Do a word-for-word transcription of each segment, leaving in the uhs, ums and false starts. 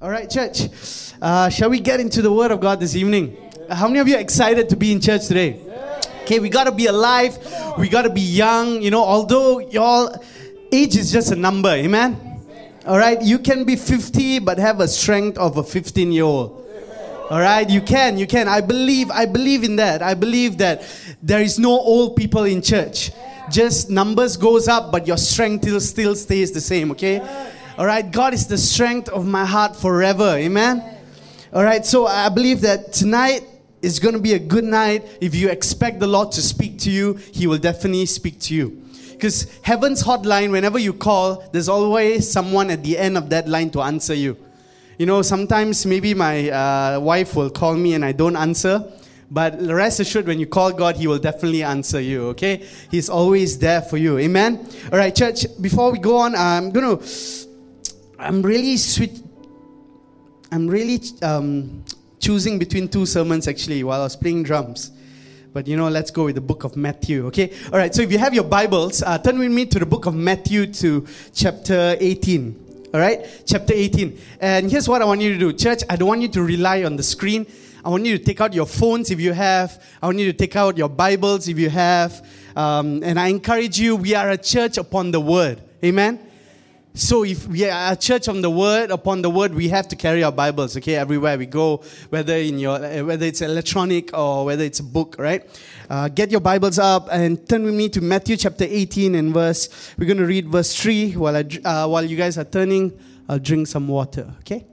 All right, church. Uh, shall we get into the Word of God this evening? How many of you are excited to be in church today? Okay, we got to be alive. We got to be young. You know, although y'all, age is just a number. Amen? All right, you can be fifty but have a strength of a fifteen-year-old. All right, you can, you can. I believe, I believe in that. I believe that there is no old people in church. Just numbers goes up, but your strength still, still stays the same, okay? All right, God is the strength of my heart forever, amen? All right, so I believe that tonight is going to be a good night. If you expect the Lord to speak to you, He will definitely speak to you. Because heaven's hotline, whenever you call, there's always someone at the end of that line to answer you. You know, sometimes maybe my uh, wife will call me and I don't answer. But rest assured, when you call God, He will definitely answer you, okay? He's always there for you, amen? All right, church, before we go on, I'm going to... I'm really sweet. I'm really um, choosing between two sermons actually while I was playing drums. But you know, let's go with the book of Matthew, okay? All right, so if you have your Bibles, uh, turn with me to the book of Matthew to chapter eighteen. All right, chapter eighteen. And here's what I want you to do. Church, I don't want you to rely on the screen. I want you to take out your phones if you have. I want you to take out your Bibles if you have. Um, and I encourage you, we are a church upon the Word. Amen? So if we are a church on the Word, upon the Word, we have to carry our Bibles, okay, everywhere we go, whether in your, whether it's electronic or whether it's a book, right? Uh, get your Bibles up and turn with me to Matthew chapter eighteen and verse, we're going to read verse three. While, I, uh, while you guys are turning, I'll drink some water, okay?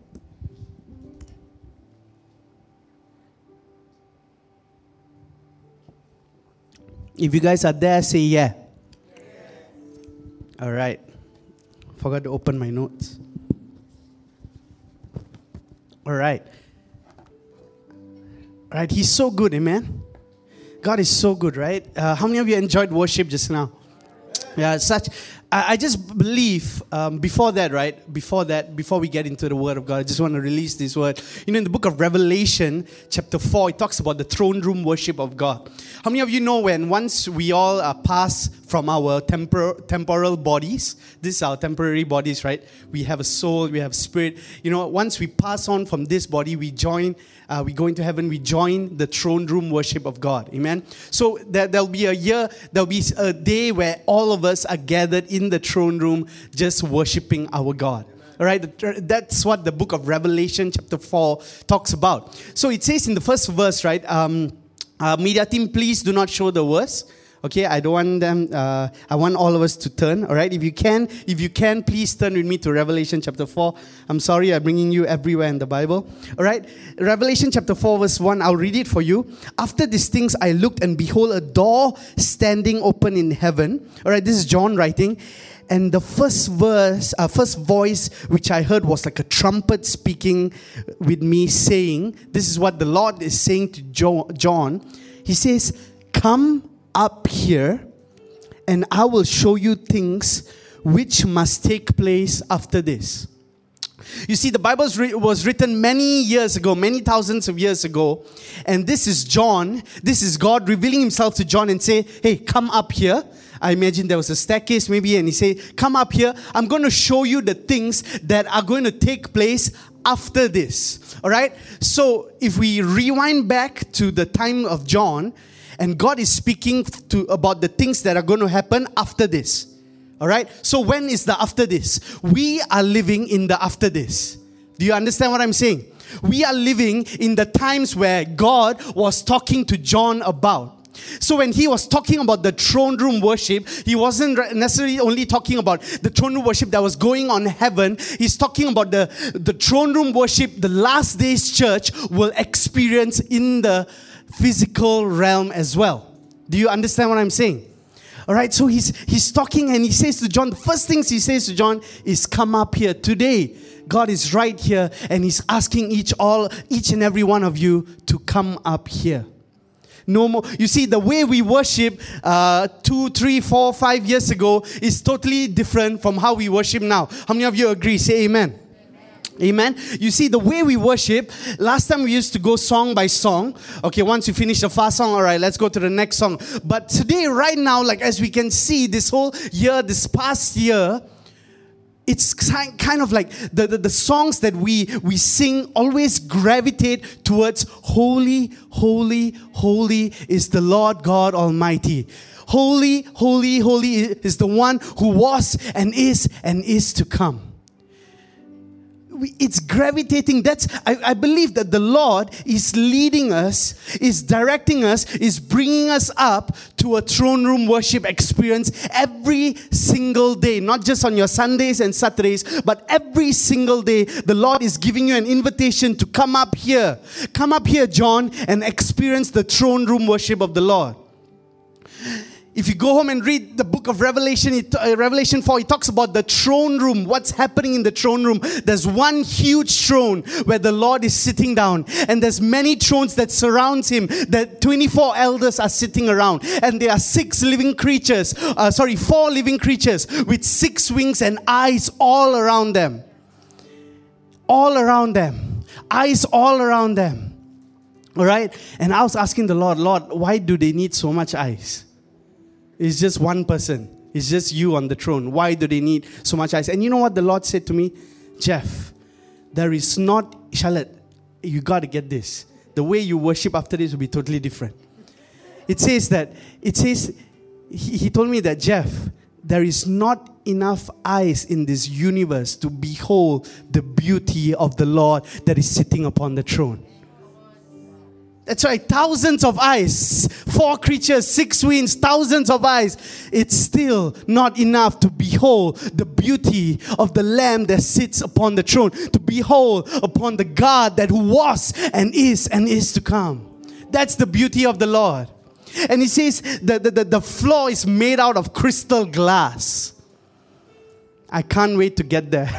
If you guys are there, say yeah. Yeah. All right. Forgot to open my notes. All right. All right, He's so good, amen? God is so good, right? Uh, how many of you enjoyed worship just now? Yeah, such... I, I just believe, um, before that, right? Before that, before we get into the Word of God, I just want to release this word. You know, in the book of Revelation, chapter four, it talks about the throne room worship of God. How many of you know when once we all uh, pass from our tempor- temporal bodies, these are our temporary bodies, right? We have a soul, we have spirit. You know, once we pass on from this body, we join, uh, we go into heaven, we join the throne room worship of God. Amen? So there, there'll be a year, there'll be a day where all of us are gathered in the throne room just worshiping our God. All right, that's what the book of Revelation chapter four talks about. So it says in the first verse, right, um, uh, media team, please do not show the verse. Okay, I don't want them, uh, I want all of us to turn, all right? If you can, if you can, please turn with me to Revelation chapter four. I'm sorry, I'm bringing you everywhere in the Bible. All right, Revelation chapter four verse one, I'll read it for you. After these things, I looked and behold a door standing open in heaven. All right, this is John writing. And the first verse, uh, first voice which I heard was like a trumpet speaking with me saying, this is what the Lord is saying to jo- John. He says, come up here and I will show you things which must take place after this. You see, the Bible was written many years ago, many thousands of years ago. And this is John, this is God revealing Himself to John and say, hey, come up here. I imagine there was a staircase maybe, and He said, come up here. I'm going to show you the things that are going to take place after this. All right? So if we rewind back to the time of John, and God is speaking to about the things that are going to happen after this. All right? So when is the after this? We are living in the after this. Do you understand what I'm saying? We are living in the times where God was talking to John about. So when He was talking about the throne room worship, He wasn't necessarily only talking about the throne room worship that was going on in heaven. He's talking about the, the throne room worship the last days church will experience in the physical realm as well. Do you understand what I'm saying? All right, so he's he's talking and he says to John, the first things he says to John is, come up here. Today, God is right here and He's asking each all each and every one of you to come up here. No more. You see, the way we worship uh, two, three, four, five years ago is totally different from how we worship now. How many of you agree? Say amen. Amen. You see, the way we worship, last time we used to go song by song. Okay, once you finish the first song, all right, let's go to the next song. But today, right now, like as we can see, this whole year, this past year, it's kind of like the, the, the songs that we, we sing always gravitate towards holy, holy, holy is the Lord God Almighty. Holy, holy, holy is the one who was and is and is to come. It's gravitating. That's I, I believe that the Lord is leading us, is directing us, is bringing us up to a throne room worship experience every single day. Not just on your Sundays and Saturdays, but every single day. The Lord is giving you an invitation to come up here. Come up here, John, and experience the throne room worship of the Lord. If you go home and read the book of Revelation, it, uh, Revelation four, it talks about the throne room, what's happening in the throne room. There's one huge throne where the Lord is sitting down. And there's many thrones that surrounds him. The twenty-four elders are sitting around. And there are six living creatures, uh, sorry, four living creatures with six wings and eyes all around them. All around them. Eyes all around them. All right? And I was asking the Lord, Lord, why do they need so much eyes? It's just one person. It's just you on the throne. Why do they need so much eyes? And you know what the Lord said to me? Jeff, there is not, Charlotte, you got to get this. The way you worship after this will be totally different. It says that, it says, he, he told me that, Jeff, there is not enough eyes in this universe to behold the beauty of the Lord that is sitting upon the throne. That's right, thousands of eyes, four creatures, six wings, thousands of eyes. It's still not enough to behold the beauty of the Lamb that sits upon the throne, to behold upon the God that who was and is and is to come. That's the beauty of the Lord. And he says that the, the, the floor is made out of crystal glass. I can't wait to get there.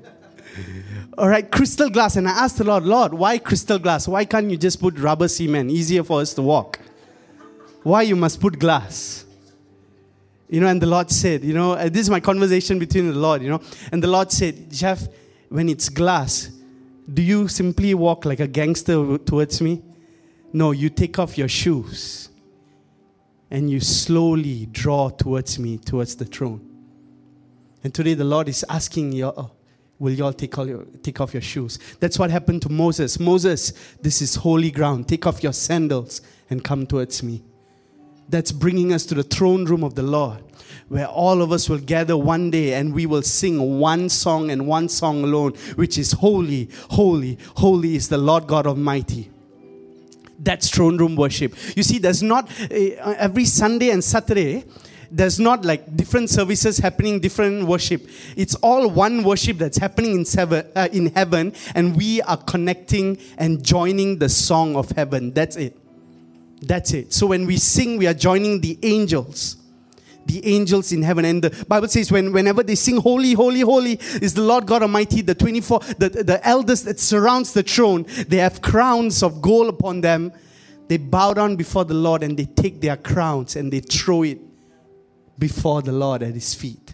All right, crystal glass. And I asked the Lord, Lord, why crystal glass? Why can't you just put rubber cement? Easier for us to walk. Why you must put glass? You know, and the Lord said, you know, this is my conversation between the Lord, you know. And the Lord said, Jeff, when it's glass, do you simply walk like a gangster towards me? No, you take off your shoes. And you slowly draw towards me, towards the throne. And today the Lord is asking you, oh, will you all take, all your, take off your shoes? That's what happened to Moses. Moses, this is holy ground. Take off your sandals and come towards me. That's bringing us to the throne room of the Lord, where all of us will gather one day and we will sing one song and one song alone, which is holy, holy, holy is the Lord God Almighty. That's throne room worship. You see, there's not uh, every Sunday and Saturday, there's not like different services happening, different worship. It's all one worship that's happening in, seven, uh, in heaven, and we are connecting and joining the song of heaven. That's it. That's it. So when we sing, we are joining the angels. The angels in heaven. And the Bible says when, whenever they sing, holy, holy, holy is the Lord God Almighty, the twenty-four, the, the elders that surrounds the throne, they have crowns of gold upon them. They bow down before the Lord and they take their crowns and they throw it before the Lord at his feet.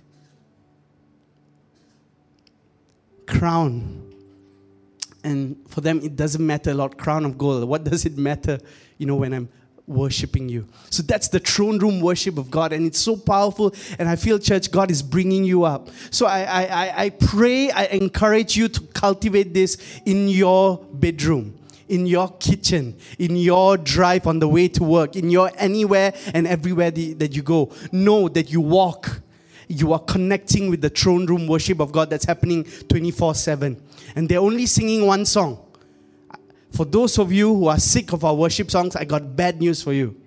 Crown. And for them, it doesn't matter, Lord, crown of gold. What does it matter, you know, when I'm worshiping you? So that's the throne room worship of God. And it's so powerful. And I feel, church, God is bringing you up. So I, I, I pray, I encourage you to cultivate this in your bedroom, in your kitchen, in your drive on the way to work, in your anywhere and everywhere the, that you go. Know that you walk. You are connecting with the throne room worship of God that's happening twenty-four seven. And they're only singing one song. For those of you who are sick of our worship songs, I got bad news for you.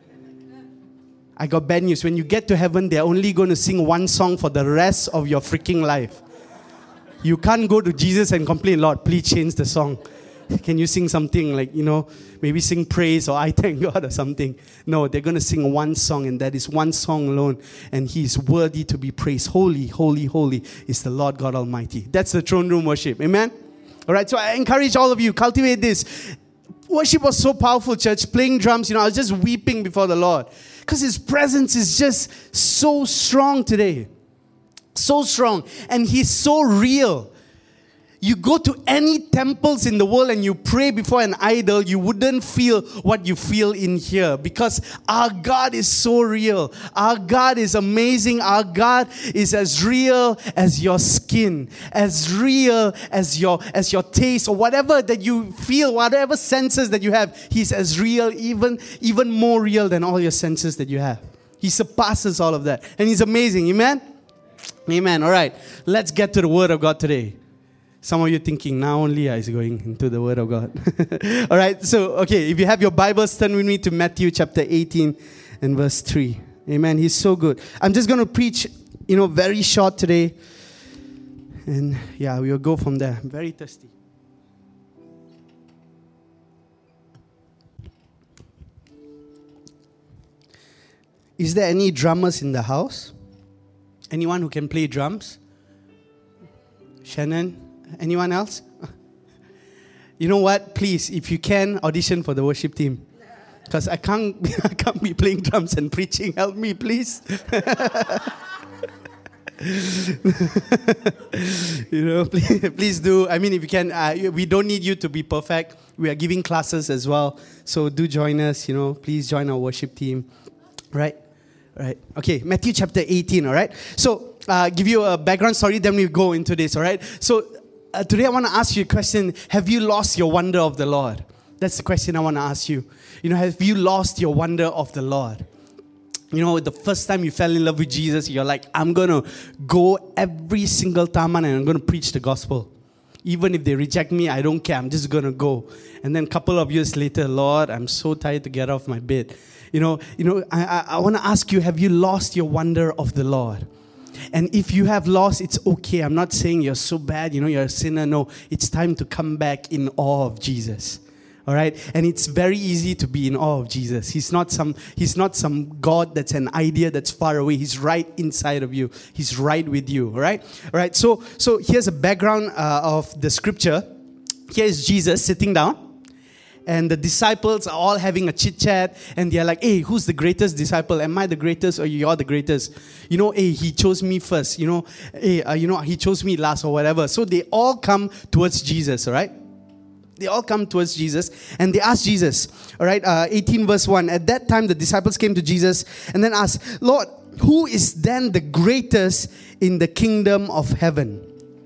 I got bad news. When you get to heaven, they're only going to sing one song for the rest of your freaking life. You can't go to Jesus and complain, Lord, please change the song. Can you sing something like, you know, maybe sing praise or I thank God or something? No, they're going to sing one song, and that is one song alone. And he is worthy to be praised. Holy, holy, holy is the Lord God Almighty. That's the throne room worship. Amen? All right, so I encourage all of you, cultivate this. Worship was so powerful, church. Playing drums, you know, I was just weeping before the Lord. Because his presence is just so strong today. So strong. And he's so real. you go to any temples in the world and you pray before an idol, you wouldn't feel what you feel in here, because our God is so real. Our God is amazing. Our God is as real as your skin, as real as your as your taste, or whatever that you feel, whatever senses that you have. He's as real, even, even more real than all your senses that you have. He surpasses all of that. And He's amazing. Amen? Amen. All right. Let's get to the Word of God today. Some of you thinking, now only is going into the Word of God. All right, so, okay, if you have your Bibles, turn with me to Matthew chapter eighteen and verse three. Amen, He's so good. I'm just going to preach, you know, very short today. And, yeah, we'll go from there. I'm very thirsty. Is there any drummers in the house? Anyone who can play drums? Shannon? Anyone else? You know what? Please, if you can, audition for the worship team. Because I can't, I can't be playing drums and preaching. Help me, please. You know, please, please do. I mean, if you can, uh, we don't need you to be perfect. We are giving classes as well. So do join us, you know. Please join our worship team. Right? Right. Okay, Matthew chapter eighteen, all right? So, uh, give you a background story, then we go into this, all right? So, uh, today I want to ask you a question. Have you lost your wonder of the Lord? That's the question I want to ask you. You know, have you lost your wonder of the Lord? You know, the first time you fell in love with Jesus, you're like, I'm going to go every single time and I'm going to preach the gospel. Even if they reject me, I don't care. I'm just going to go. And then a couple of years later, Lord, I'm so tired to get off my bed. You know, you know, I, I, I want to ask you, have you lost your wonder of the Lord? And if you have lost, it's okay. I'm not saying you're so bad, you know, you're a sinner. No, it's time to come back in awe of Jesus. All right? And it's very easy to be in awe of Jesus. He's not some, he's not some God that's an idea that's far away. He's right inside of you. He's right with you. All right? All right. So, so here's a background uh, of the scripture. Here is Jesus sitting down. And the disciples are all having a chit-chat. And they're like, hey, who's the greatest disciple? Am I the greatest or you're the greatest? You know, hey, he chose me first. You know, hey, uh, you know, he chose me last or whatever. So they all come towards Jesus, all right? They all come towards Jesus. And they ask Jesus, all right, uh, eighteen verse one. At that time, the disciples came to Jesus and then asked, Lord, who is then the greatest in the kingdom of heaven?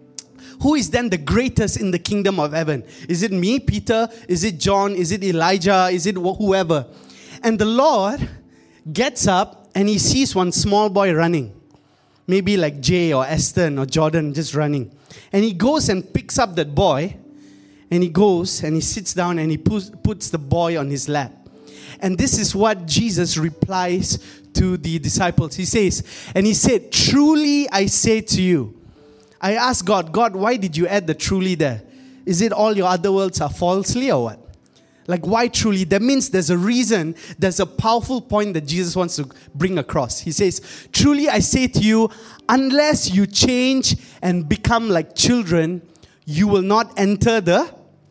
Who is then the greatest in the kingdom of heaven? Is it me, Peter? Is it John? Is it Elijah? Is it whoever? And the Lord gets up and he sees one small boy running. Maybe like Jay or Aston or Jordan just running. And he goes and picks up that boy. And he goes and he sits down and he puts, puts the boy on his lap. And this is what Jesus replies to the disciples. He says, and he said, truly I say to you. I asked God, God, why did you add the truly there? Is it all your other words are falsely or what? Like, why truly? That means there's a reason, there's a powerful point that Jesus wants to bring across. He says, truly I say to you, unless you change and become like children, you will not enter the,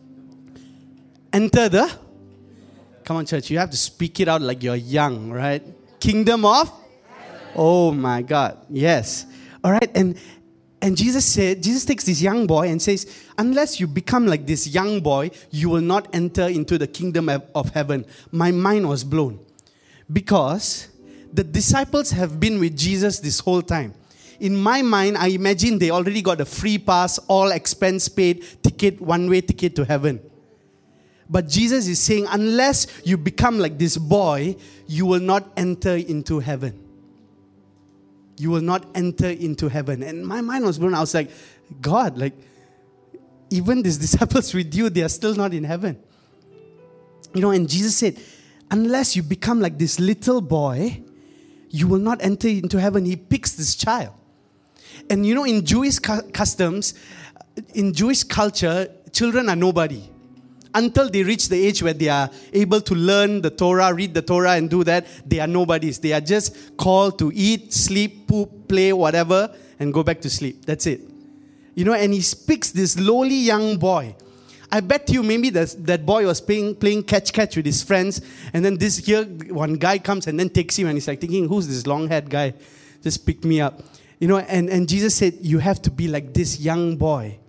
enter the, come on church, you have to speak it out like you're young, right? Kingdom of, oh my God, yes. All right, and And Jesus said, Jesus takes this young boy and says, unless you become like this young boy, you will not enter into the kingdom of heaven. My mind was blown. Because the disciples have been with Jesus this whole time. In my mind, I imagine they already got a free pass, all expense paid, ticket, one-way ticket to heaven. But Jesus is saying, unless you become like this boy, you will not enter into heaven. You will not enter into heaven. And my mind was blown. I was like, God, like, even these disciples with you, they are still not in heaven. You know, and Jesus said, unless you become like this little boy, you will not enter into heaven. He picks this child. And you know, in Jewish cu- customs, in Jewish culture, children are nobody. Until they reach the age where they are able to learn the Torah, read the Torah and do that, they are nobodies. They are just called to eat, sleep, poop, play, whatever, and go back to sleep. That's it. You know, and he speaks this lowly young boy. I bet you maybe that, that boy was playing, playing catch-catch with his friends, and then this here, one guy comes and then takes him, and he's like thinking, who's this long-haired guy? Just pick me up. You know, and, and Jesus said, you have to be like this young boy.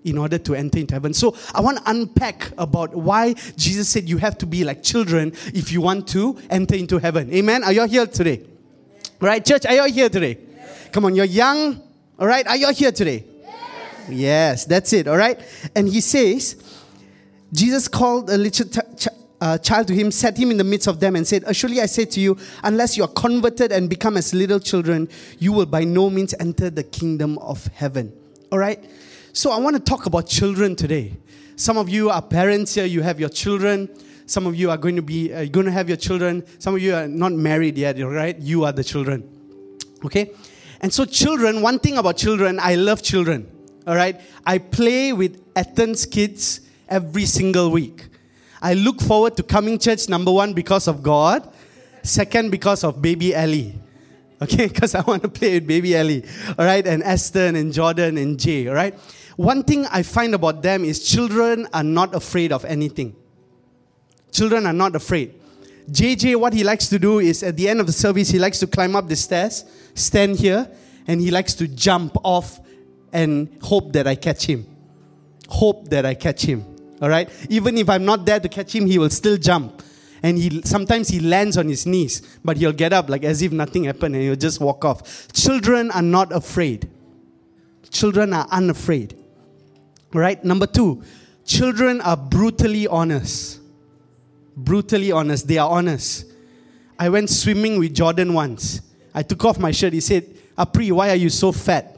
in order to enter into heaven. So I want to unpack about why Jesus said you have to be like children if you want to enter into heaven. Amen? Are you all here today? Yes. Right, church, are you all here today? Yes. Come on, you're young. All right, are you all here today? Yes. Yes, that's it. All right. And he says, Jesus called a little t- ch- uh, child to him, set him in the midst of them and said, "Surely I say to you, unless you are converted and become as little children, you will by no means enter the kingdom of heaven." All right. So I want to talk about children today. Some of you are parents here. You have your children. Some of you are going to be uh, going to have your children. Some of you are not married yet, right? You are the children. Okay? And so children, one thing about children, I love children. All right? I play with Athens kids every single week. I look forward to coming church, number one, because of God. Second, because of baby Ellie. Okay? Because I want to play with baby Ellie. All right? And Aston and Jordan and Jay. All right? One thing I find about them is children are not afraid of anything. Children are not afraid. J J, what he likes to do is at the end of the service, he likes to climb up the stairs, stand here, and he likes to jump off and hope that I catch him. Hope that I catch him. All right? Even if I'm not there to catch him, he will still jump. And he sometimes he lands on his knees, but he'll get up like as if nothing happened and he'll just walk off. Children are not afraid. Children are unafraid. Right? Number two, children are brutally honest. Brutally honest. They are honest. I went swimming with Jordan once. I took off my shirt. He said, "Apri, why are you so fat?"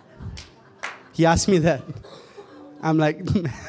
He asked me that. I'm like,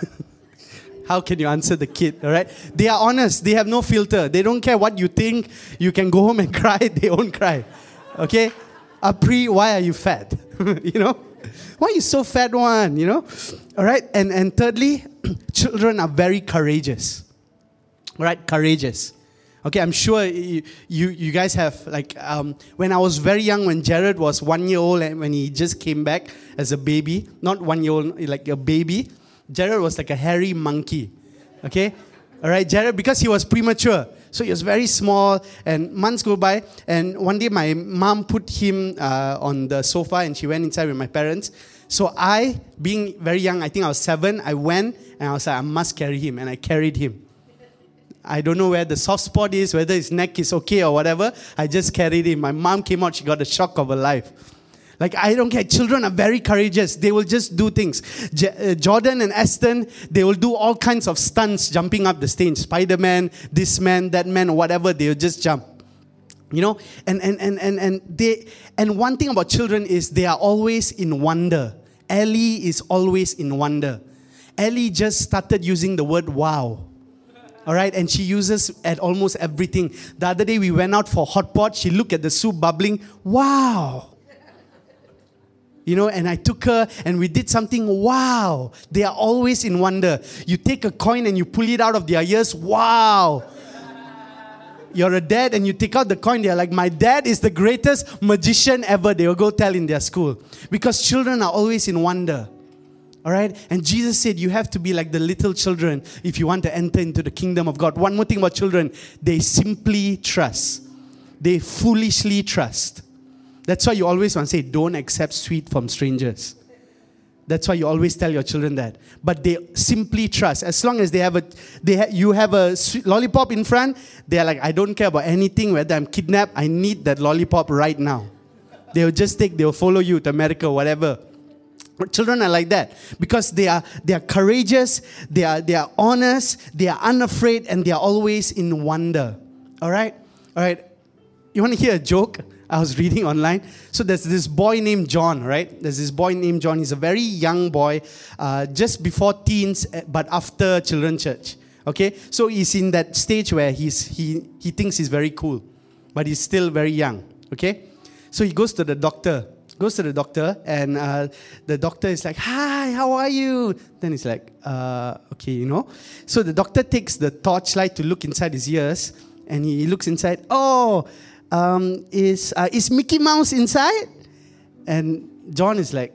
how can you answer the kid? All right? They are honest. They have no filter. They don't care what you think. You can go home and cry. They won't cry. Okay? Apri, why are you fat? You know? Why are you so fat one? You know? All right? And, and thirdly, children are very courageous. All right? Courageous. Okay, I'm sure you, you, you guys have, like, um, when I was very young, when Jared was one year old and when he just came back as a baby, not one year old, like a baby, Jared was like a hairy monkey. Okay? All right, Jared, because he was premature. So he was very small, and months go by, and one day my mom put him uh, on the sofa, and she went inside with my parents. So I, being very young, I think I was seven, I went, and I was like, I must carry him, and I carried him. I don't know where the soft spot is, whether his neck is okay or whatever. I just carried him. My mom came out, she got the shock of her life. Like, I don't care. Children are very courageous. They will just do things. J- uh, Jordan and Aston, they will do all kinds of stunts jumping up the stage. Spider-Man, this man, that man, whatever, they'll just jump. You know? And and and and and they and one thing about children is they are always in wonder. Ellie is always in wonder. Ellie just started using the word wow. All right, and she uses at almost everything. The other day we went out for hot pot. She looked at the soup bubbling. Wow. You know, and I took her and we did something. Wow. They are always in wonder. You take a coin and you pull it out of their ears. Wow. You're a dad and you take out the coin. They're like, my dad is the greatest magician ever. They will go tell in their school. Because children are always in wonder. All right? And Jesus said you have to be like the little children if you want to enter into the kingdom of God. One more thing about children, they simply trust. They foolishly trust. That's why you always want to say, don't accept sweet from strangers. That's why you always tell your children that. But they simply trust. As long as they have a, they ha- you have a sweet lollipop in front, they're like, I don't care about anything, whether I'm kidnapped, I need that lollipop right now. They'll just take, they'll follow you to America, whatever. Children are like that because they are they are courageous, they are they are honest, they are unafraid, and they are always in wonder. All right, all right. You want to hear a joke? I was reading online. So there's this boy named John, right? There's this boy named John. He's a very young boy, uh, just before teens, but after children's church. Okay, so he's in that stage where he's he he thinks he's very cool, but he's still very young. Okay, so he goes to the doctor. Goes to the doctor, and uh, the doctor is like, "Hi, how are you?" Then he's like, uh, "Okay, you know." So the doctor takes the torchlight to look inside his ears, and he looks inside. Oh, um, is uh, is Mickey Mouse inside? And John is like,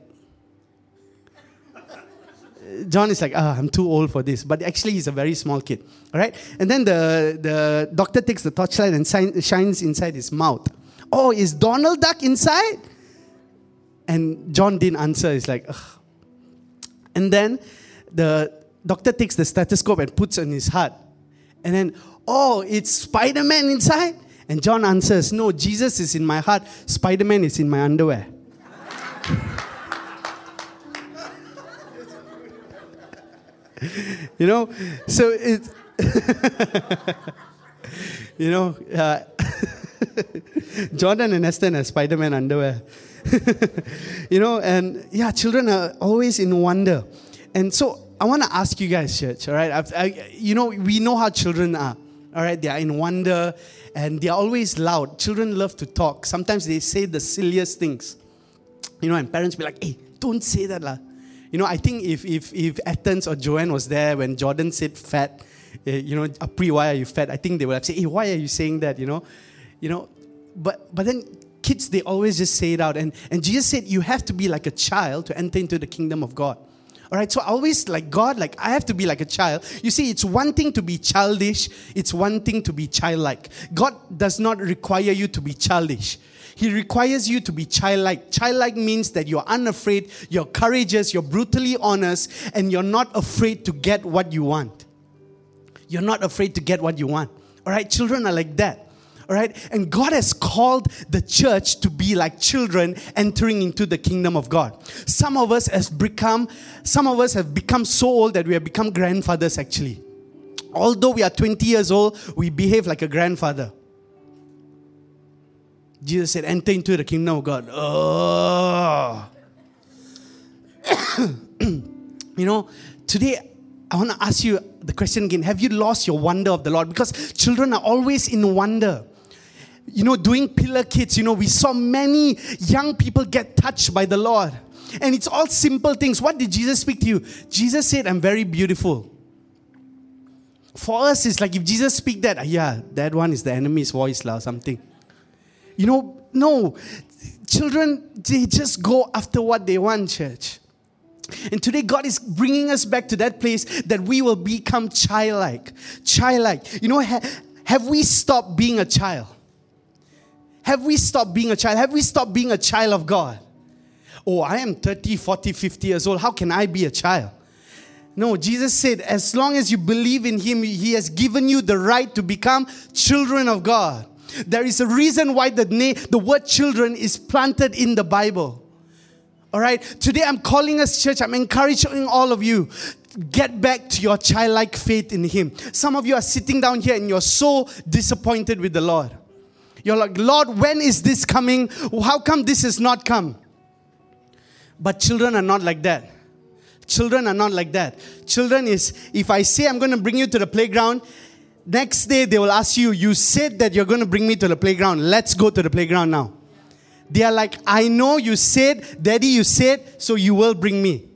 John is like, ah, I'm too old for this. But actually, he's a very small kid. All right? And then the, the doctor takes the torchlight and shine, shines inside his mouth. Oh, is Donald Duck inside? And John didn't answer. He's like, ugh, And then the doctor takes the stethoscope and puts on his heart. And then, oh, it's Spider-Man inside? And John answers, no, Jesus is in my heart. Spider-Man is in my underwear. You know, so it, you know, uh, Jordan and Esther have Spider-Man underwear. You know, and yeah, children are always in wonder. And so I want to ask you guys, church, all right? I've, I, you know, we know how children are, all right? They are in wonder and they are always loud. Children love to talk. Sometimes they say the silliest things. You know, and parents be like, hey, don't say that, lah. You know, I think if if if Athens or Joanne was there when Jordan said fat, uh, you know, Apri, why are you fat? I think they would have said, hey, why are you saying that, you know? You know, but but then kids, they always just say it out. And, and Jesus said, you have to be like a child to enter into the kingdom of God. All right, so I always like God, like I have to be like a child. You see, it's one thing to be childish. It's one thing to be childlike. God does not require you to be childish. He requires you to be childlike. Childlike means that you're unafraid, you're courageous, you're brutally honest, and you're not afraid to get what you want. You're not afraid to get what you want. All right, children are like that. All right, and God has called the church to be like children entering into the kingdom of God. Some of us has become, some of us have become so old that we have become grandfathers actually. Although we are twenty years old, we behave like a grandfather. Jesus said, enter into the kingdom of God. Oh. You know, today I want to ask you the question again. Have you lost your wonder of the Lord? Because children are always in wonder. You know, doing Pillar Kids, you know, we saw many young people get touched by the Lord. And it's all simple things. What did Jesus speak to you? Jesus said, I'm very beautiful. For us, it's like if Jesus speak that, yeah, that one is the enemy's voice or something. You know, no. Children, they just go after what they want, church. And today God is bringing us back to that place that we will become childlike. Childlike. You know, ha- have we stopped being a child? Have we stopped being a child? Have we stopped being a child of God? Oh, I am thirty, forty, fifty years old. How can I be a child? No, Jesus said, as long as you believe in Him, He has given you the right to become children of God. There is a reason why the, na- the word children is planted in the Bible. All right? Today I'm calling us, church, I'm encouraging all of you, get back to your childlike faith in Him. Some of you are sitting down here and you're so disappointed with the Lord. You're like, Lord, when is this coming? How come this has not come? But children are not like that. Children are not like that. Children is, if I say I'm going to bring you to the playground, next day they will ask you, you said that you're going to bring me to the playground. Let's go to the playground now. They are like, I know you said, Daddy, you said, so you will bring me.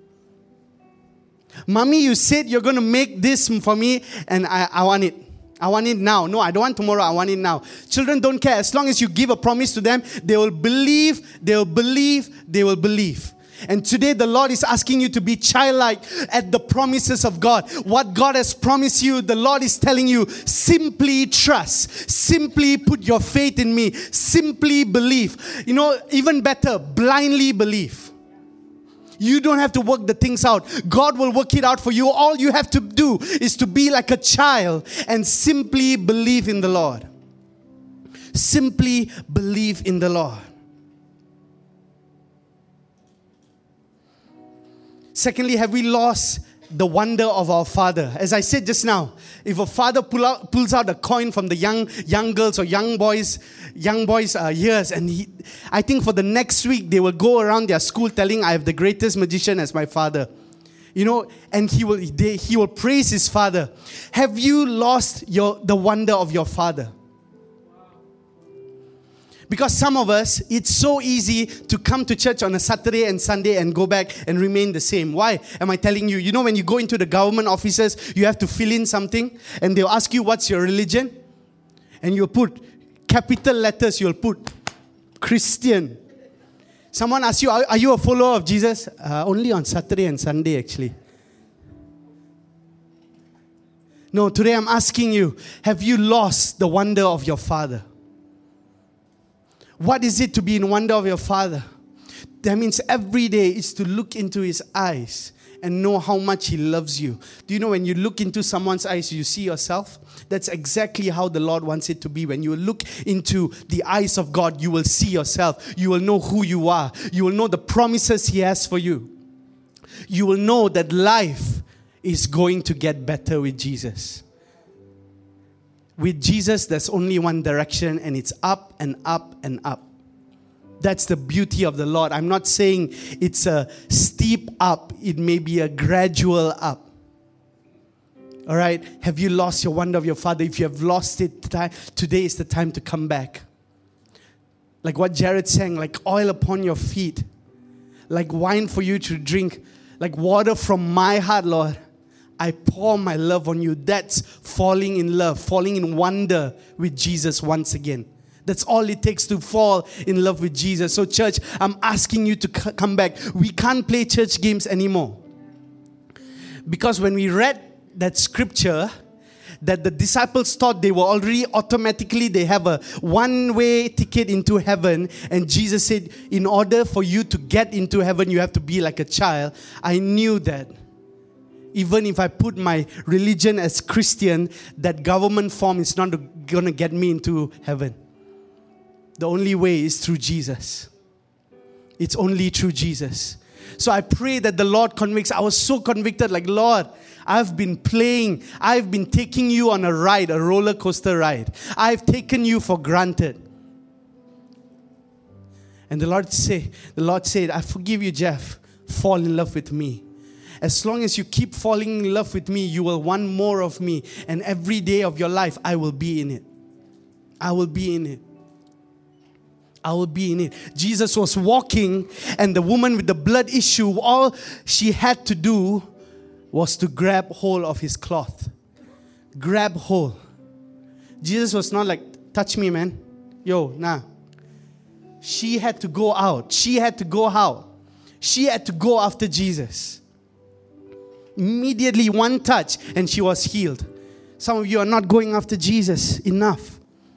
Mommy, you said you're going to make this for me and I, I want it. I want it now. No, I don't want tomorrow. I want it now. Children don't care. As long as you give a promise to them, they will believe, they will believe, they will believe. And today the Lord is asking you to be childlike at the promises of God. What God has promised you, the Lord is telling you, simply trust. Simply put your faith in me. Simply believe. You know, even better, blindly believe. You don't have to work the things out. God will work it out for you. All you have to do is to be like a child and simply believe in the Lord. Simply believe in the Lord. Secondly, have we lost the wonder of our Father? As I said just now, if a father pull out, pulls out a coin from the young young girls or young boys, young boys' uh, ears, and he, I think for the next week they will go around their school telling, I have the greatest magician as my father. You know, and he will they, he will praise his father. Have you lost your the wonder of your Father? Because some of us, it's so easy to come to church on a Saturday and Sunday and go back and remain the same. Why am I telling you? You know, when you go into the government offices, you have to fill in something and they'll ask you, what's your religion? And you'll put capital letters, you'll put Christian. Someone asks you, are, are you a follower of Jesus? Uh, only on Saturday and Sunday, actually. No, today I'm asking you, have you lost the wonder of your Father? What is it to be in wonder of your Father? That means every day is to look into His eyes and know how much He loves you. Do you know when you look into someone's eyes, you see yourself? That's exactly how the Lord wants it to be. When you look into the eyes of God, you will see yourself. You will know who you are. You will know the promises He has for you. You will know that life is going to get better with Jesus. With Jesus, there's only one direction, and it's up and up and up. That's the beauty of the Lord. I'm not saying it's a steep up. It may be a gradual up. All right? Have you lost your wonder of your Father? If you have lost it, today is the time to come back. Like what Jared sang, like oil upon your feet. Like wine for you to drink. Like water from my heart, Lord. I pour my love on you. That's falling in love, falling in wonder with Jesus once again. That's all it takes to fall in love with Jesus. So church, I'm asking you to c- come back. We can't play church games anymore. Because when we read that scripture, that the disciples thought they were already automatically, they have a one-way ticket into heaven. And Jesus said, in order for you to get into heaven, you have to be like a child. I knew that. Even if I put my religion as Christian, that government form is not going to get me into heaven. The only way is through Jesus. It's only through Jesus. So I pray that the Lord convicts. I was so convicted, like, Lord, I've been playing. I've been taking you on a ride, a roller coaster ride. I've taken you for granted. And the Lord say, the Lord said, I forgive you, Jeff. Fall in love with me. As long as you keep falling in love with me, you will want more of me. And every day of your life, I will be in it. I will be in it. I will be in it. Jesus was walking, and the woman with the blood issue, all she had to do was to grab hold of his cloth. Grab hold. Jesus was not like, touch me, man. Yo, nah. She had to go out. She had to go out. She had to go after Jesus. Immediately, one touch, and she was healed. Some of you are not going after Jesus enough.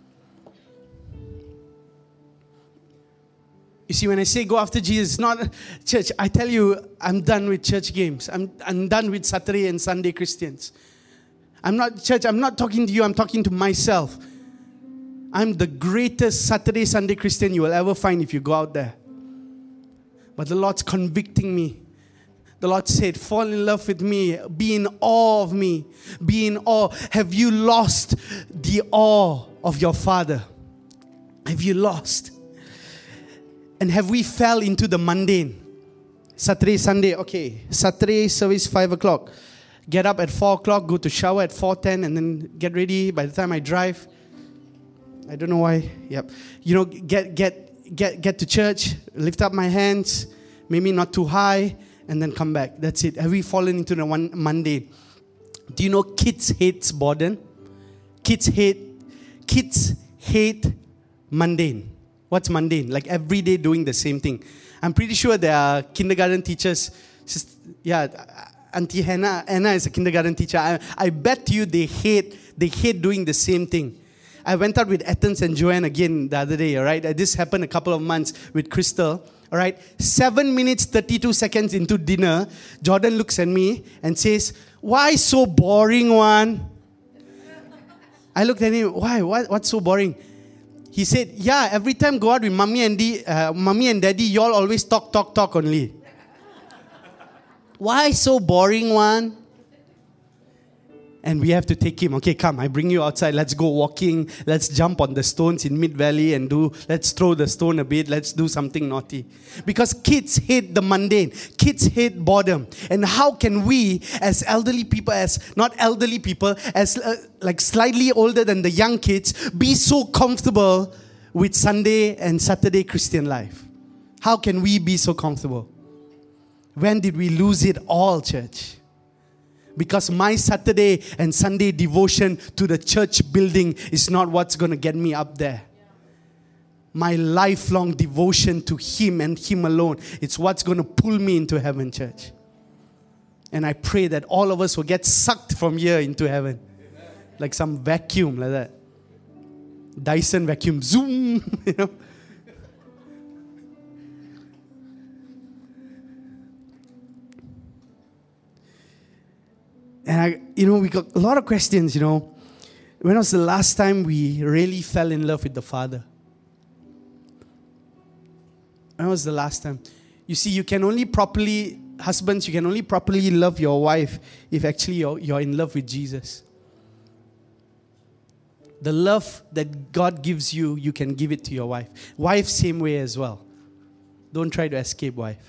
You see, when I say go after Jesus, it's not church. I tell you, I'm done with church games. I'm, I'm done with Saturday and Sunday Christians. I'm not, church, I'm not talking to you. I'm talking to myself. I'm the greatest Saturday, Sunday Christian you will ever find if you go out there. But the Lord's convicting me. The Lord said, fall in love with me. Be in awe of me. Be in awe. Have you lost the awe of your Father? Have you lost? And have we fell into the mundane? Saturday, Sunday, okay. Saturday service, five o'clock. Get up at four o'clock, go to shower at four ten, and then get ready. By the time I drive, I don't know why. Yep. You know, get get get get to church, lift up my hands, maybe not too high, and then come back. That's it. Have we fallen into the one mundane? Do you know kids hate boredom? Kids hate kids hate mundane. What's mundane? Like every day doing the same thing. I'm pretty sure there are kindergarten teachers. Yeah, Auntie Hannah, Anna is a kindergarten teacher. I, I bet you they hate they hate doing the same thing. I went out with Athens and Joanne again the other day, all right? This happened a couple of months with Crystal, all right? Seven minutes, thirty-two seconds into dinner, Jordan looks at me and says, why so boring one? I looked at him, why? What, what's so boring? He said, yeah, every time go out with mommy and, di- uh, mommy and daddy, y'all always talk, talk, talk only. Why so boring one? And we have to take him. Okay, come, I bring you outside. Let's go walking. Let's jump on the stones in Mid-Valley and do, let's throw the stone a bit. Let's do something naughty. Because kids hate the mundane. Kids hate boredom. And how can we, as elderly people, as not elderly people, as uh, like slightly older than the young kids, be so comfortable with Sunday and Saturday Christian life? How can we be so comfortable? When did we lose it all, church? Because my Saturday and Sunday devotion to the church building is not what's going to get me up there. My lifelong devotion to Him and Him alone, it's what's going to pull me into heaven, church. And I pray that all of us will get sucked from here into heaven. Amen. Like some vacuum, like that. Dyson vacuum, zoom, you know. I, you know, we got a lot of questions, you know. When was the last time we really fell in love with the Father? When was the last time? You see, you can only properly, husbands, you can only properly love your wife if actually you're, you're in love with Jesus. The love that God gives you, you can give it to your wife. Wife, same way as well. Don't try to escape, wife.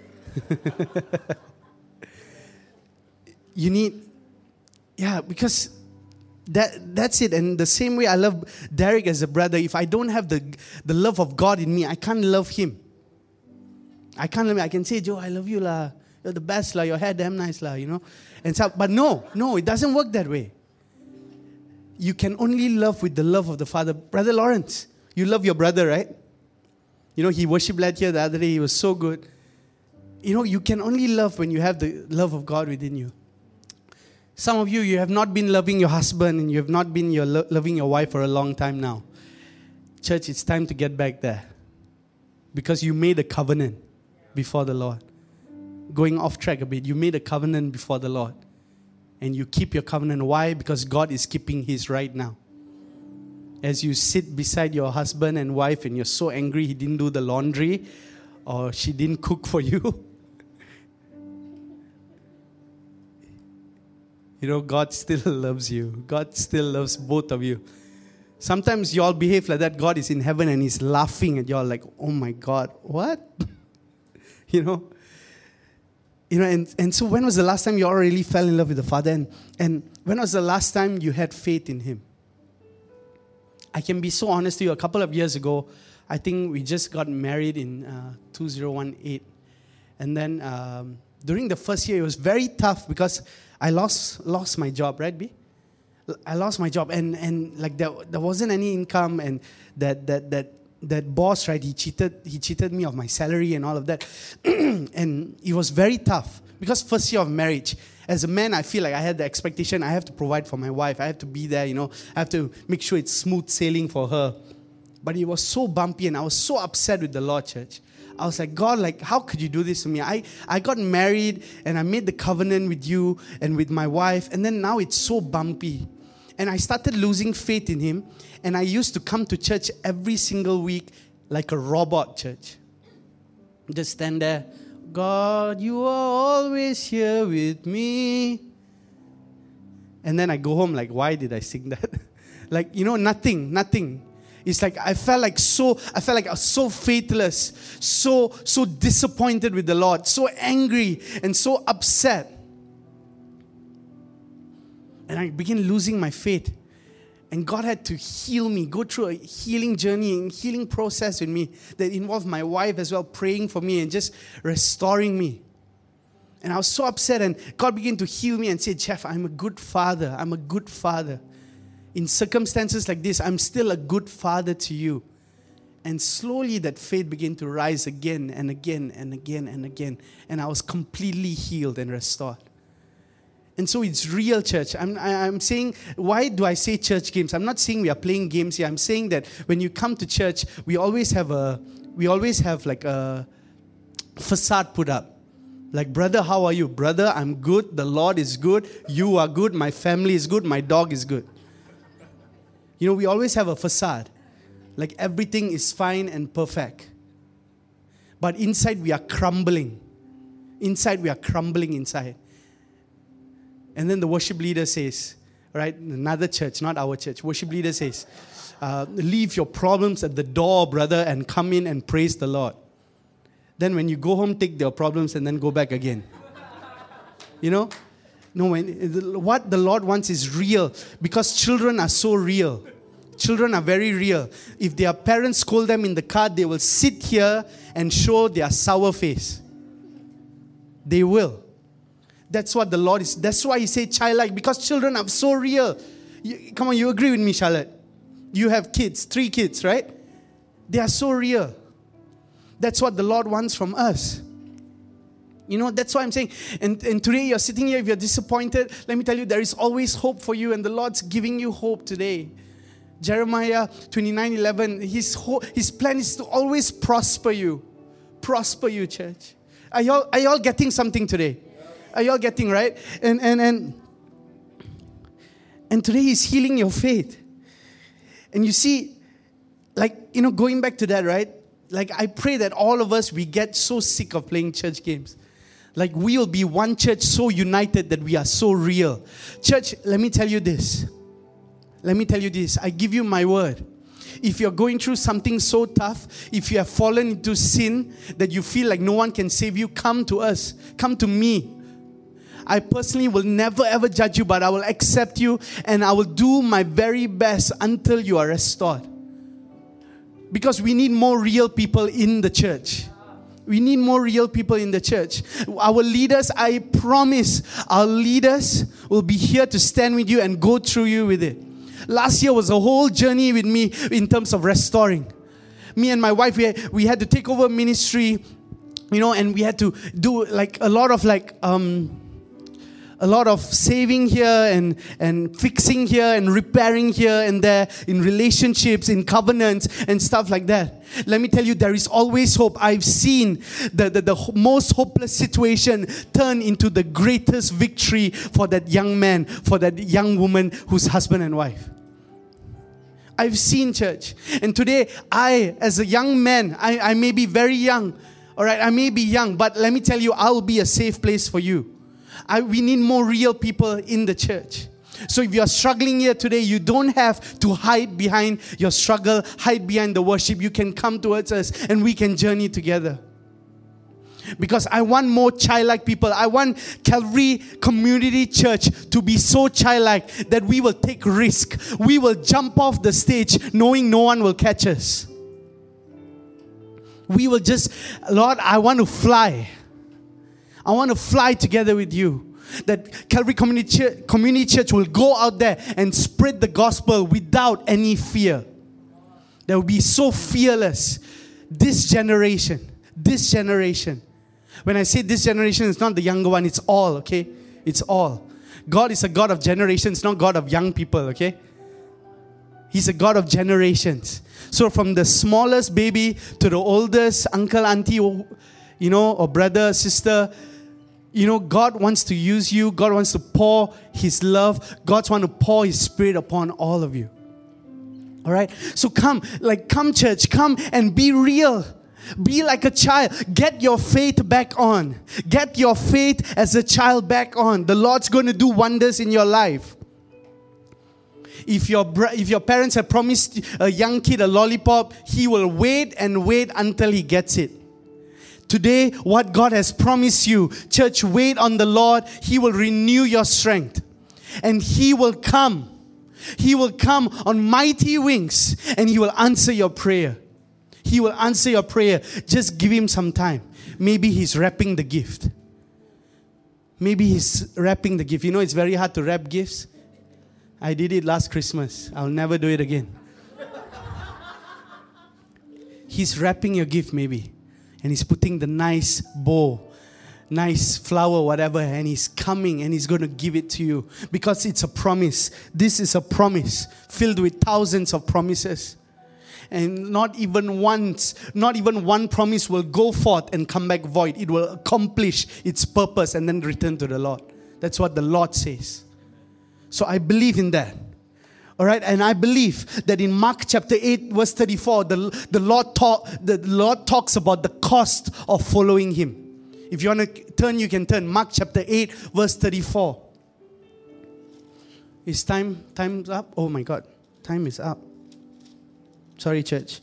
You need, yeah, because that that's it. And the same way I love Derek as a brother, if I don't have the, the love of God in me, I can't love him. I can't love him. I can say, Joe, I love you, lah. You're the best, lah. Your hair damn nice, lah, you know. And so, but no, no, it doesn't work that way. You can only love with the love of the Father. Brother Lawrence, you love your brother, right? You know, he worship led here the other day. He was so good. You know, you can only love when you have the love of God within you. Some of you, you have not been loving your husband and you have not been your lo- loving your wife for a long time now. Church, it's time to get back there. Because you made a covenant before the Lord. Going off track a bit, you made a covenant before the Lord. And you keep your covenant. Why? Because God is keeping His right now. As you sit beside your husband and wife and you're so angry he didn't do the laundry or she didn't cook for you. You know, God still loves you. God still loves both of you. Sometimes you all behave like that. God is in heaven and He's laughing at you all like, oh my God, what? You know? You know, and, and so when was the last time you all really fell in love with the Father? And, and when was the last time you had faith in Him? I can be so honest to you. A couple of years ago, I think we just got married in uh, two thousand eighteen. And then um, during the first year, it was very tough because I lost lost my job, right, B? I lost my job, and, and like there, there wasn't any income, and that that that that boss, right, he cheated he cheated me of my salary and all of that. And it was very tough because first year of marriage. As a man, I feel like I had the expectation I have to provide for my wife. I have to be there, you know. I have to make sure it's smooth sailing for her. But it was so bumpy, and I was so upset with the Lord, church. I was like, God, like, how could you do this to me? I, I got married, and I made the covenant with you and with my wife, and then now it's so bumpy. And I started losing faith in Him, and I used to come to church every single week like a robot, church. Just stand there. God, you are always here with me. And then I go home like, why did I sing that? Like, you know, nothing, nothing. It's like I felt like so, I felt like I was so faithless, so, so disappointed with the Lord, so angry and so upset. And I began losing my faith. And God had to heal me, go through a healing journey and healing process with me that involved my wife as well, praying for me and just restoring me. And I was so upset, and God began to heal me and say, Jeff, I'm a good father. I'm a good father. In circumstances like this, I'm still a good father to you. And slowly that faith began to rise again and again and again and again. And I was completely healed and restored. And so it's real, church. I'm, I'm saying, why do I say church games? I'm not saying we are playing games here. I'm saying that when you come to church, we always have a, we always have like a facade put up. Like, brother, how are you? Brother, I'm good. The Lord is good. You are good. My family is good. My dog is good. You know, we always have a facade. Like everything is fine and perfect. But inside we are crumbling. Inside we are crumbling inside. And then the worship leader says, right, another church, not our church, worship leader says, uh, leave your problems at the door, brother, and come in and praise the Lord. Then when you go home, take your problems and then go back again. You know? No, when, what the Lord wants is real, because children are so real. Children are very real. If their parents scold them in the car, they will sit here and show their sour face. They will. That's what the Lord is. That's why He said childlike, because children are so real. You, come on, you agree with me, Charlotte? You have kids, three kids, right? They are so real. That's what the Lord wants from us. You know, that's why I'm saying. And, and today you're sitting here, if you're disappointed, let me tell you, there is always hope for you, and the Lord's giving you hope today. Jeremiah twenty-nine eleven, his, ho- his plan is to always prosper you. Prosper you, church. Are y'all, are y'all getting something today? Are y'all getting, right? And and and And today He's healing your faith. And you see, like, you know, going back to that, right? Like, I pray that all of us, we get so sick of playing church games. Like, we will be one church so united that we are so real. Church, let me tell you this. Let me tell you this. I give you my word. If you're going through something so tough, if you have fallen into sin that you feel like no one can save you, come to us. Come to me. I personally will never ever judge you, but I will accept you and I will do my very best until you are restored. Because we need more real people in the church. We need more real people in the church. Our leaders, I promise, our leaders will be here to stand with you and go through you with it. Last year was a whole journey with me in terms of restoring. Me and my wife, we had, we had to take over ministry, you know, and we had to do like a lot of like, um, a lot of saving here and, and fixing here and repairing here and there in relationships, in covenants and stuff like that. Let me tell you, there is always hope. I've seen the, the, the most hopeless situation turn into the greatest victory for that young man, for that young woman who's husband and wife. I've seen, church. And today, I, as a young man, I, I may be very young. All right, I may be young, but let me tell you, I will be a safe place for you. I, we need more real people in the church. So if you're struggling here today, you don't have to hide behind your struggle, hide behind the worship. You can come towards us and we can journey together. Because I want more childlike people. I want Calvary Community Church to be so childlike that we will take risk. We will jump off the stage knowing no one will catch us. We will just, Lord, I want to fly. I want to fly together with you. That Calvary Community Church, Community Church will go out there and spread the gospel without any fear. They will be so fearless. This generation, this generation. When I say this generation, it's not the younger one, it's all, okay? It's all. God is a God of generations, not God of young people, okay? He's a God of generations. So from the smallest baby to the oldest uncle, auntie, you know, or brother, sister, you know, God wants to use you. God wants to pour His love. God wants to pour His Spirit upon all of you. All right? So come, like, come church, come and be real. Be like a child. Get your faith back on. Get your faith as a child back on. The Lord's going to do wonders in your life. If your, if your parents have promised a young kid a lollipop, he will wait and wait until he gets it. Today, what God has promised you, church, wait on the Lord. He will renew your strength. And He will come. He will come on mighty wings and He will answer your prayer. He will answer your prayer. Just give Him some time. Maybe He's wrapping the gift. Maybe He's wrapping the gift. You know, it's very hard to wrap gifts. I did it last Christmas. I'll never do it again. He's wrapping your gift maybe. And He's putting the nice bow, nice flower, whatever, and He's coming and He's going to give it to you. Because it's a promise. This is a promise filled with thousands of promises. And not even once, not even one promise will go forth and come back void. It will accomplish its purpose and then return to the Lord. That's what the Lord says. So I believe in that. All right, and I believe that in Mark chapter eight, verse thirty-four, the, the, Lord talk, the Lord talks about the cost of following Him. If you want to turn, you can turn. Mark chapter eight, verse thirty-four. Is time, time's up? Oh my God, time is up. Sorry, church.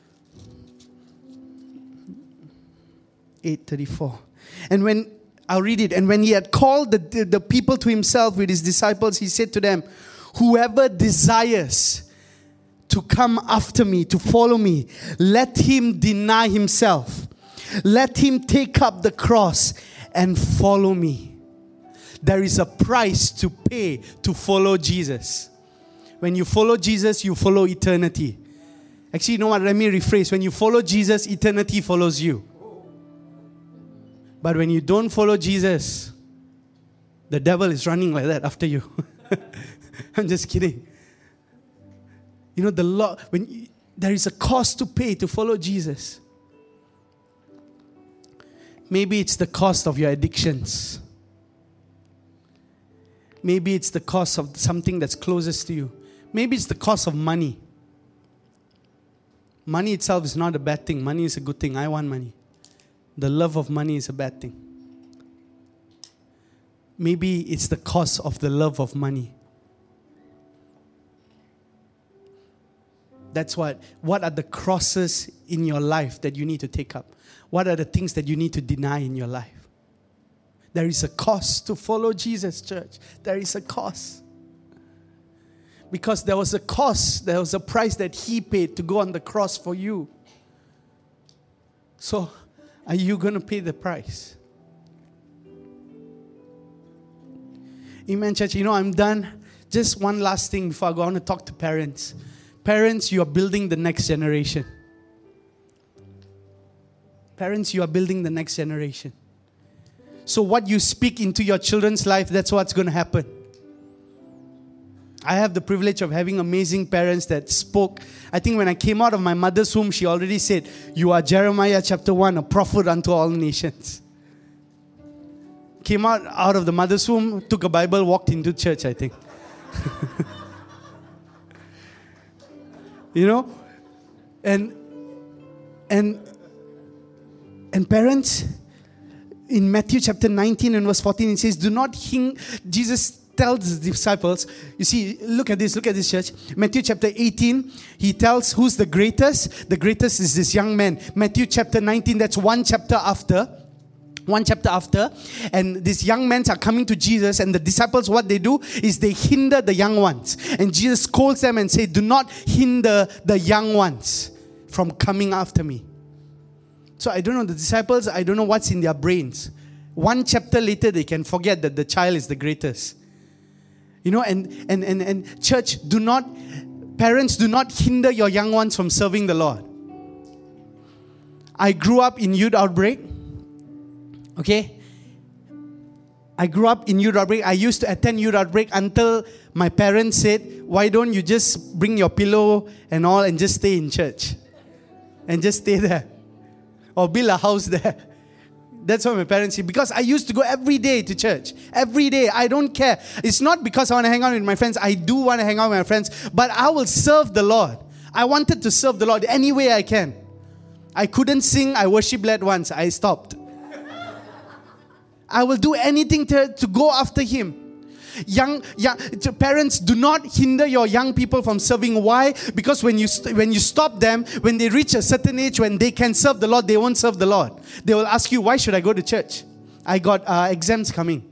eight thirty-four. And when, I'll read it. And when He had called the, the, the people to Himself with His disciples, He said to them, whoever desires to come after me, to follow me, let him deny himself. Let him take up the cross and follow me. There is a price to pay to follow Jesus. When you follow Jesus, you follow eternity. Actually, you know what? Let me rephrase. When you follow Jesus, eternity follows you. But when you don't follow Jesus, the devil is running like that after you. I'm just kidding. You know, the law, when you, there is a cost to pay to follow Jesus. Maybe it's the cost of your addictions. Maybe it's the cost of something that's closest to you. Maybe it's the cost of money. Money itself is not a bad thing. Money is a good thing. I want money. The love of money is a bad thing. Maybe it's the cost of the love of money. That's what. What are the crosses in your life that you need to take up? What are the things that you need to deny in your life? There is a cost to follow Jesus, church. There is a cost. Because there was a cost, there was a price that He paid to go on the cross for you. So, are you going to pay the price? Amen, church. You know, I'm done. Just one last thing before I go on to talk to parents. Parents, you are building the next generation. Parents, you are building the next generation. So what you speak into your children's life, that's what's going to happen. I have the privilege of having amazing parents that spoke. I think when I came out of my mother's womb, she already said, you are Jeremiah chapter one, a prophet unto all nations. Came out, out of the mother's womb, took a Bible, walked into church, I think. You know? And, and, and parents, in Matthew chapter nineteen and verse fourteen, it says, do not hing, Jesus tells his disciples, you see, look at this, look at this, church. Matthew chapter eighteen, he tells who's the greatest. The greatest is this young man. Matthew chapter nineteen, that's one chapter after. One chapter after. And these young men are coming to Jesus, and the disciples, what they do is they hinder the young ones. And Jesus calls them and says, do not hinder the young ones from coming after me. So I don't know, the disciples, I don't know what's in their brains. One chapter later, they can forget that the child is the greatest. You know, and, and, and, and church, do not, parents, do not hinder your young ones from serving the Lord. I grew up in youth outbreak. Okay? I grew up in youth outbreak. I used to attend youth outbreak until my parents said, why don't you just bring your pillow and all and just stay in church? And just stay there. Or build a house there. That's what my parents said. Because I used to go every day to church. Every day. I don't care. It's not because I want to hang out with my friends. I do want to hang out with my friends. But I will serve the Lord. I wanted to serve the Lord any way I can. I couldn't sing. I worship led once. I stopped. I will do anything to, to go after Him. Young, young parents, do not hinder your young people from serving. Why? Because when you when you stop them, when they reach a certain age, when they can serve the Lord, they won't serve the Lord. They will ask you, why should I go to church? I got uh, exams coming.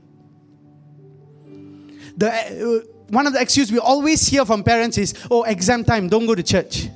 The uh, one of the excuses we always hear from parents is, oh, exam time, don't go to church.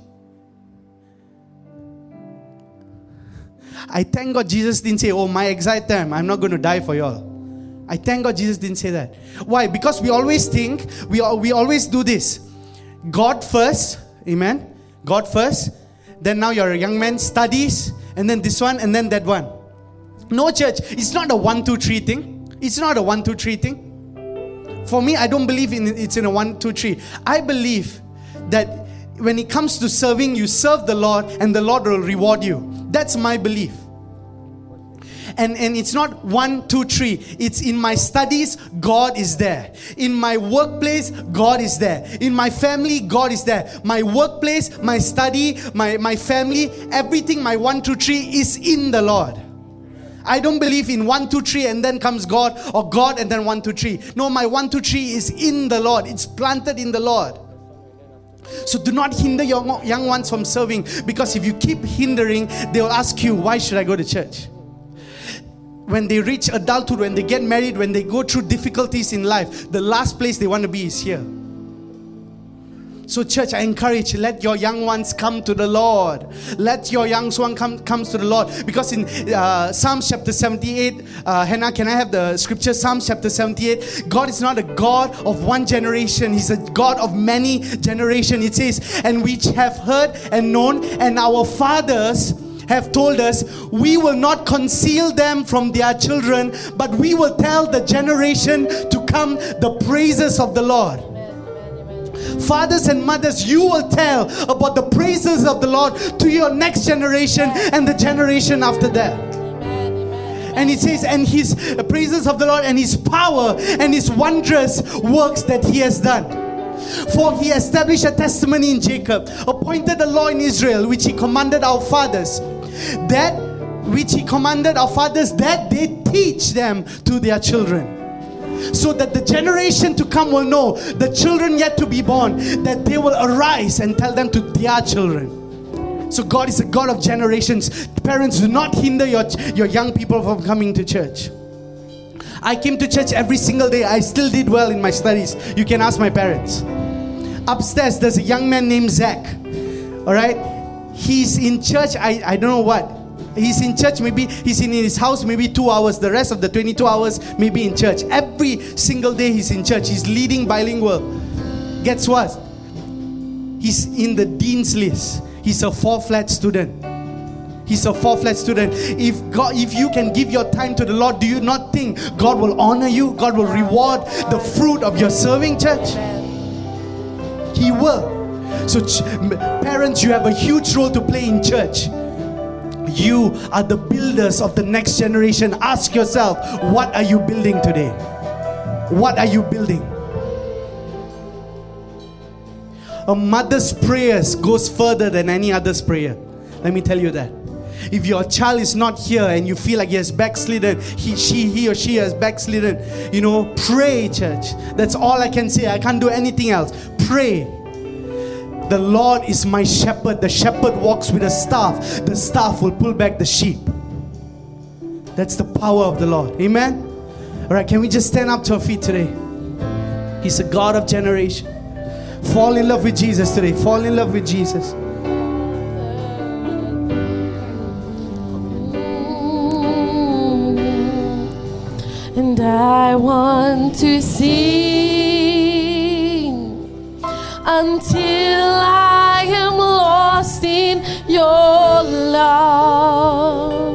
I thank God Jesus didn't say, oh, my exam time, I'm not going to die for y'all. I thank God Jesus didn't say that. Why? Because we always think, we, we always do this. God first, amen? God first. Then now you're a young man, studies, and then this one, and then that one. No, church, it's not a one, two, three thing. It's not a one, two, three thing. For me, I don't believe in it's in a one, two, three. I believe that when it comes to serving, you serve the Lord and the Lord will reward you. That's my belief. And, and it's not one, two, three. It's in my studies, God is there. In my workplace, God is there. In my family, God is there. My workplace, my study, my, my family, everything, my one, two, three is in the Lord. I don't believe in one, two, three and then comes God, or God and then one, two, three. No, my one, two, three is in the Lord. It's planted in the Lord. So do not hinder your young ones from serving, because if you keep hindering, they will ask you, why should I go to church? When they reach adulthood, when they get married, when they go through difficulties in life, the last place they want to be is here. So church, I encourage, let your young ones come to the Lord. Let your young one come comes to the Lord. Because in uh, Psalms chapter seventy-eight, uh, Hannah, can I have the scripture? Psalms chapter seventy-eight. God is not a God of one generation. He's a God of many generations. It says, and which have heard and known, and our fathers have told us, we will not conceal them from their children, but we will tell the generation to come the praises of the Lord. Fathers and mothers, you will tell about the praises of the Lord to your next generation and the generation after that. And it says, and his praises of the Lord and his power and his wondrous works that he has done. For he established a testimony in Jacob, appointed a law in Israel, which he commanded our fathers, that which he commanded our fathers, that they teach them to their children. So that the generation to come will know, the children yet to be born, that they will arise and tell them to their children. So God is a God of generations. Parents, do not hinder your, your young people from coming to church. I came to church every single day. I still did well in my studies. You can ask my parents. Upstairs, there's a young man named Zach. Alright? He's in church, I, I don't know what. He's in church, maybe he's in his house maybe two hours. The rest of the twenty-two hours maybe in church. Every single day he's in church. He's leading bilingual. Guess what? He's in the dean's list. He's a four-flat student. He's a four-flat student. If God, if you can give your time to the Lord, do you not think God will honor you? God will reward the fruit of your serving, church? He will. So ch- parents, you have a huge role to play in church. You are the builders of the next generation. Ask yourself, what are you building today? What are you building? A mother's prayers goes further than any other's prayer. Let me tell you that. If your child is not here and you feel like he has backslidden, he, she, he or she has backslidden, you know, pray, church. That's all I can say. I can't do anything else. Pray. The Lord is my shepherd. The shepherd walks with a staff. The staff will pull back the sheep. That's the power of the Lord. Amen? Alright, can we just stand up to our feet today? He's a God of generation. Fall in love with Jesus today. Fall in love with Jesus. And I want to sing until I am lost in your love,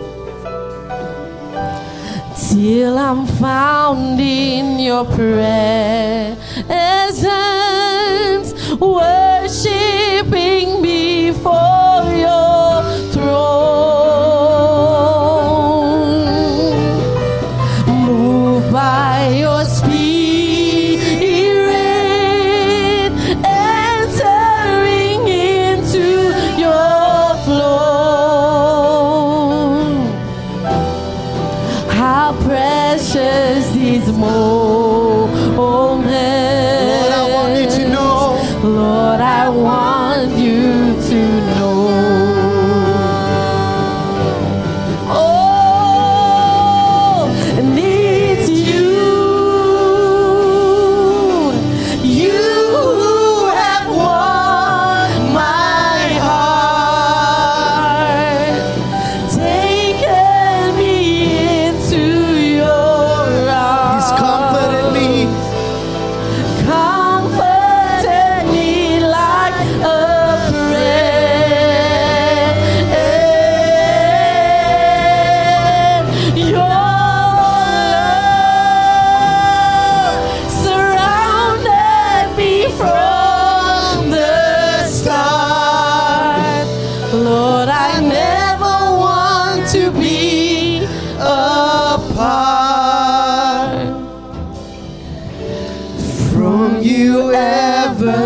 till I'm found in your presence, worshiping before your throne. Moved by your spirit, Lord, I want you to know. Lord, I want you to know. Oh, and it's you. You who have won my heart, taken me into your arms. He's comforted me. Comforted me like a friend. Your love surrounded me from the start. Lord, I never want to be apart from you ever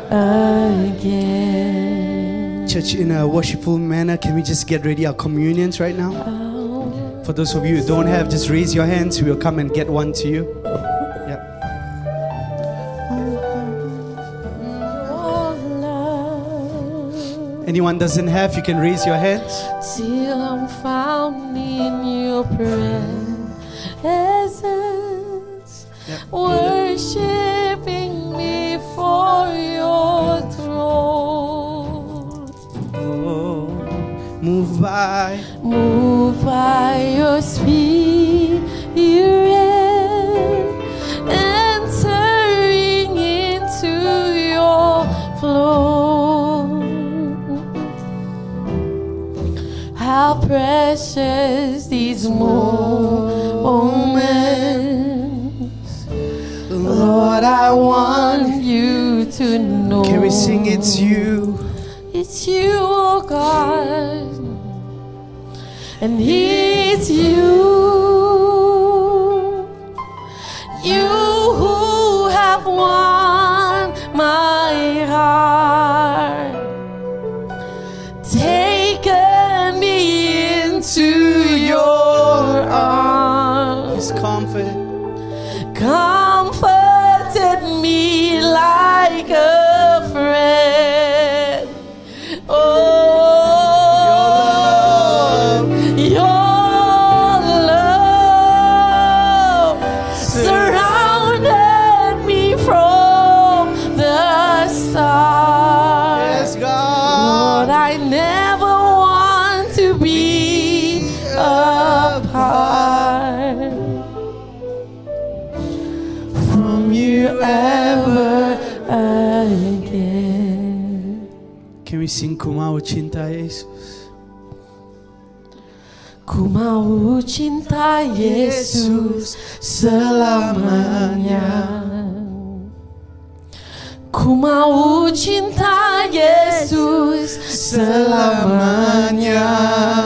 again. Church, in a worshipful manner, can we just get ready our communions right now? For those of you who don't have, just raise your hands. We'll come and get one to you. Yeah. Your love, Anyone doesn't have, you can raise your hands. till I'm found in your presence, Yeah. worshiping before your throne. Oh, move by. Moved by your spirit, entering into your flow. How precious these moments. Lord, I want you to know. Can we sing It's You? It's you, oh God, and it's you. we sing Ku Mau Cinta Yesus. Ku mau cinta Yesus selamanya. Ku mau cinta Yesus selamanya.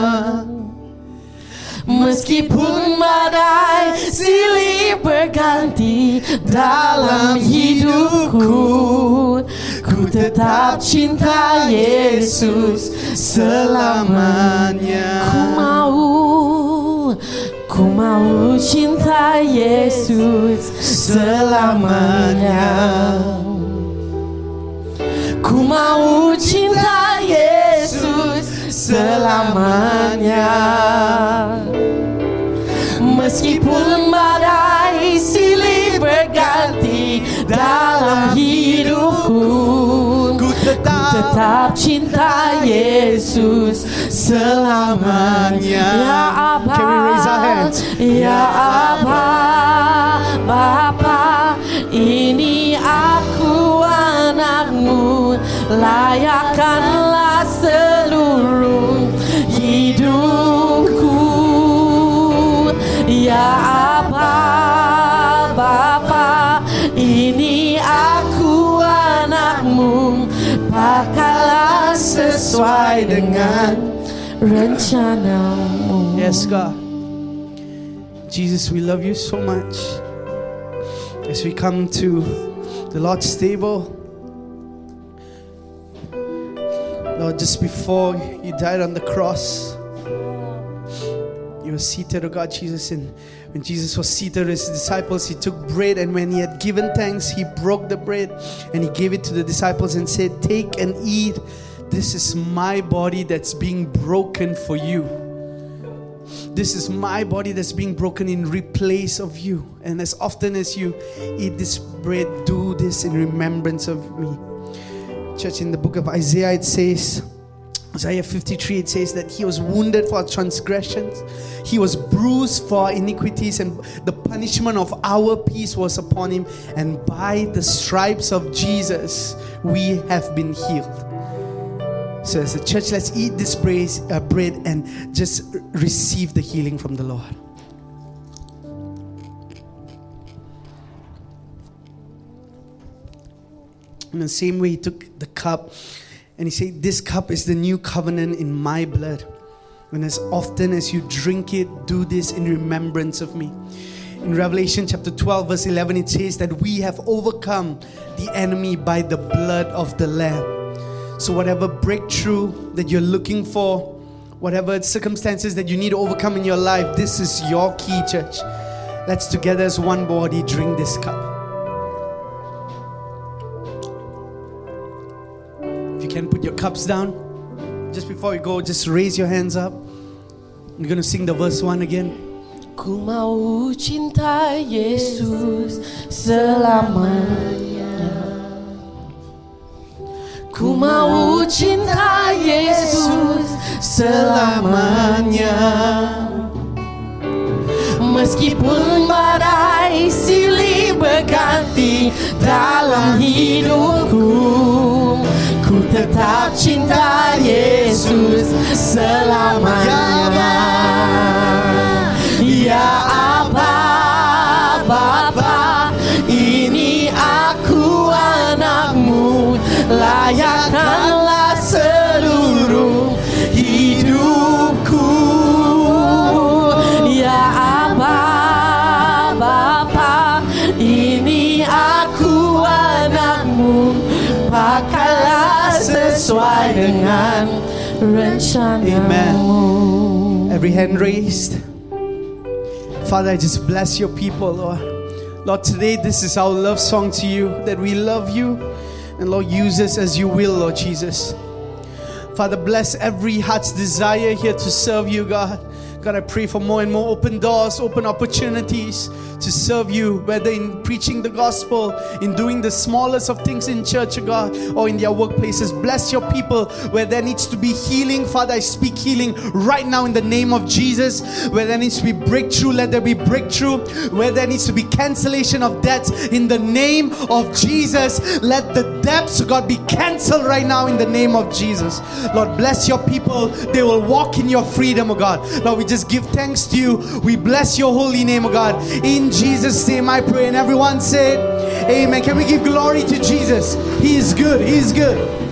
Meskipun badai silih berganti dalam hidupku, ku tetap cinta Yesus selamanya. Ku mau, ku mau cinta Yesus selamanya. Ku mau cinta Yesus selamanya. Meskipun badai silih berganti dalam hidupku, ku tetap, ku tetap cinta Yesus selamanya. Ya Abba, can we raise our hands? Ya Abba, Bapa, ini aku anakmu, layakkanlah seluruh hidupku. Ya Abba, Bapa, ini aku anakmu, pakailah sesuai dengan rencanamu. Yes, God. Jesus, we love you so much. As we come to the Lord's table, Lord, just before you died on the cross, you were seated, oh God, Jesus, and when Jesus was seated with his disciples, he took bread, and when he had given thanks, he broke the bread and he gave it to the disciples and said, "Take and eat. This is my body that's being broken for you. This is my body that's being broken in replace of you. And as often as you eat this bread, do this in remembrance of me." Church, in the book of Isaiah, it says, Isaiah fifty-three, it says that he was wounded for our transgressions, he was bruised for our iniquities, and the punishment of our peace was upon him, and by the stripes of Jesus we have been healed. So as a church, let's eat this praise, uh, bread and just receive the healing from the Lord. In the same way, he took the cup and he said, "This cup is the new covenant in my blood. And as often as you drink it, do this in remembrance of me." In Revelation chapter twelve, verse eleven, it says that we have overcome the enemy by the blood of the Lamb. So whatever breakthrough that you're looking for, whatever circumstances that you need to overcome in your life, this is your key, church. Let's together as one body drink this cup. If you can put your cups down. Just before we go, just raise your hands up. We're going to sing the verse one again. Ku mau cinta Yesus selamanya. Ku mau cinta Yesus selamanya. Meskipun badai silih berganti dalam hidupku, ku tetap cinta Yesus selamanya. Ya Abba, Bapa, ini aku anakmu, layakkanlah seluruh hidupku. Ya Abba, Bapa, ini aku anakmu, pakailah sesuai dengan rencanamu. Amen. Every hand raised. Father, I just bless your people, Lord. Lord, today this is our love song to you, that we love you. And Lord, use us as you will, Lord Jesus. Father, bless every heart's desire here to serve you, God. God, I pray for more and more open doors, open opportunities to serve you, whether in preaching the gospel, in doing the smallest of things in church, oh God, or in their workplaces. Bless your people where there needs to be healing. Father, I speak healing right now in the name of Jesus. Where there needs to be breakthrough, let there be breakthrough. Where there needs to be cancellation of debts, in the name of Jesus, let the debts, God, be cancelled right now in the name of Jesus. Lord, bless your people. They will walk in your freedom, oh God. Lord, we just give thanks to you. We bless your holy name, oh God. In Jesus' name I pray. And everyone said, amen. Can we give glory to Jesus? He is good. He is good.